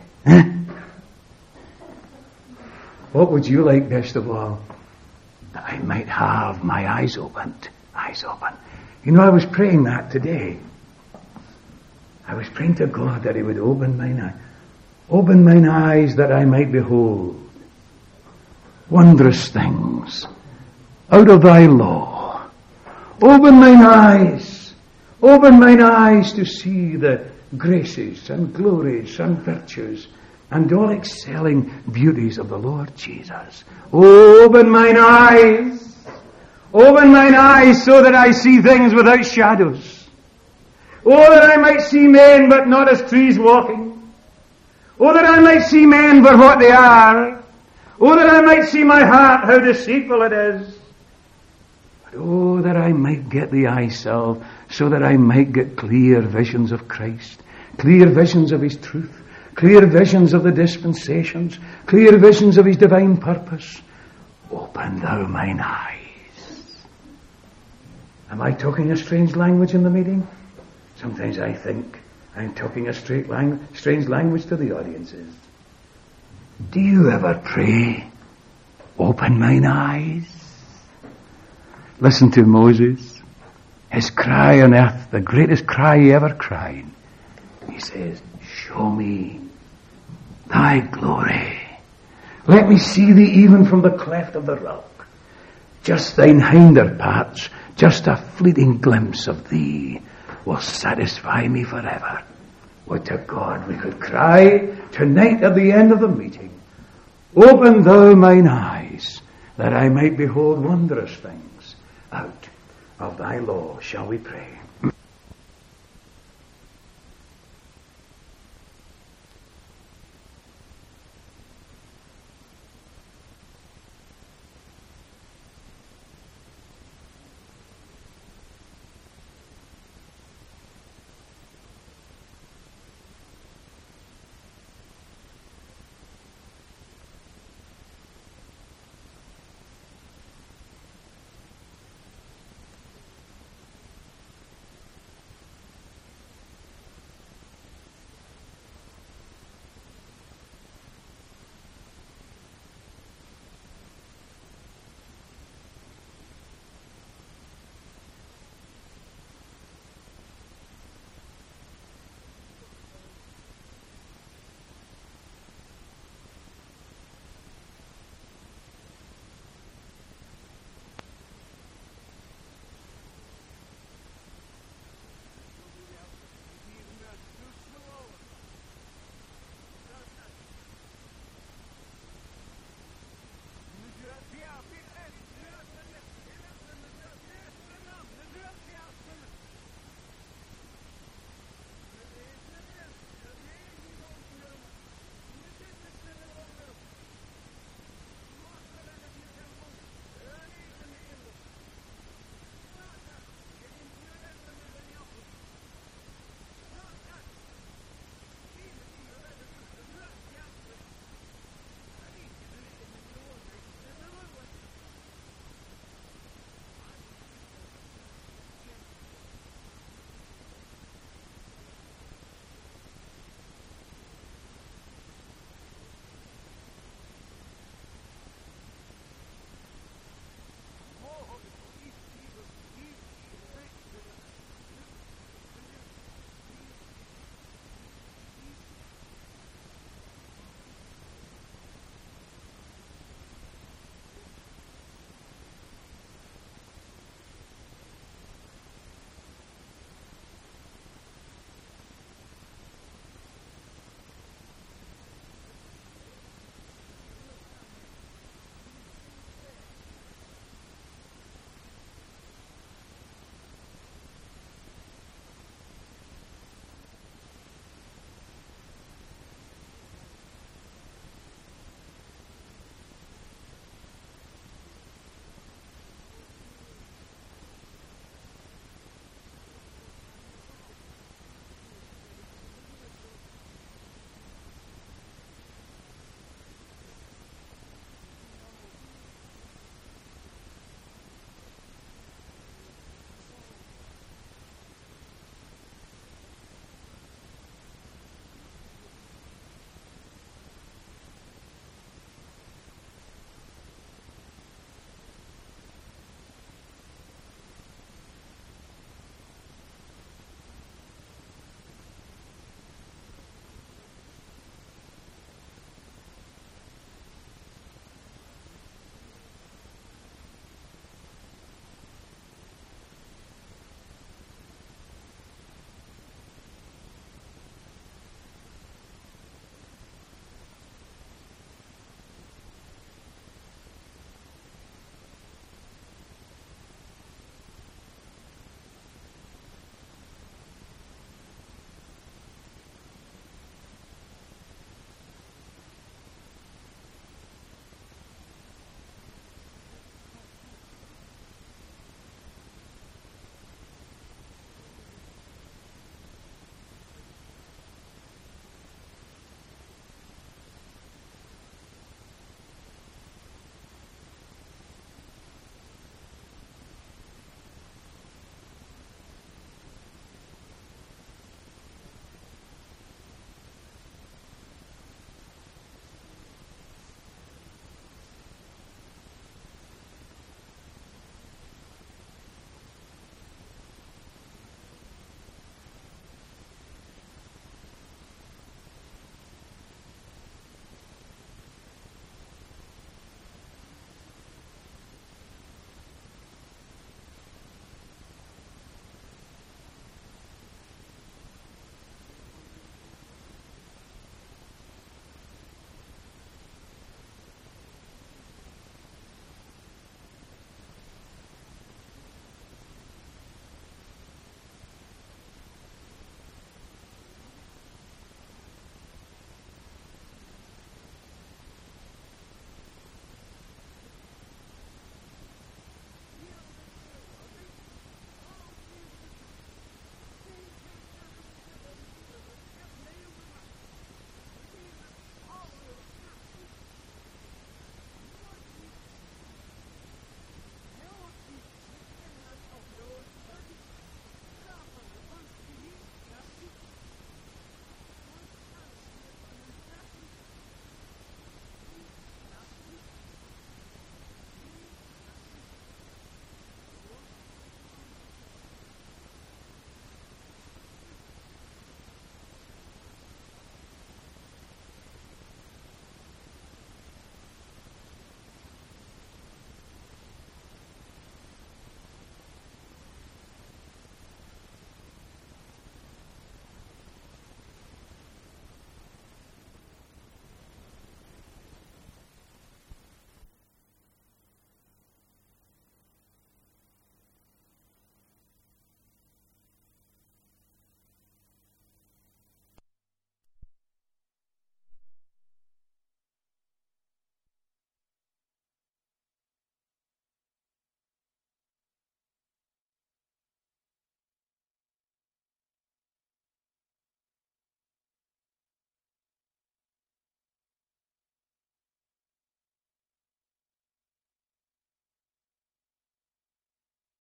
What would you like best of all? That I might have my eyes opened. Eyes open. You know, I was praying that today. I was praying to God that He would open mine eyes. Open mine eyes that I might behold wondrous things out of thy law. Open mine eyes. Open mine eyes to see the graces and glories and virtues and all excelling beauties of the Lord Jesus. Open mine eyes. Open mine eyes so that I see things without shadows. Oh, that I might see men but not as trees walking. Oh, that I might see men for what they are. Oh, that I might see my heart, how deceitful it is. But oh, that I might get the eye salve so that I might get clear visions of Christ, clear visions of His truth, clear visions of the dispensations, clear visions of His divine purpose. Open thou mine eyes. Am I talking a strange language in the meeting? Sometimes I think I'm talking a strange language to the audiences. Do you ever pray, open mine eyes? Listen to Moses. His cry on earth, the greatest cry he ever cried. He says, show me thy glory. Let me see thee even from the cleft of the rock. Just thine hinder parts, just a fleeting glimpse of thee will satisfy me forever. Would to God we could cry tonight at the end of the meeting, open thou mine eyes, that I might behold wondrous things out of thy law. Shall we pray?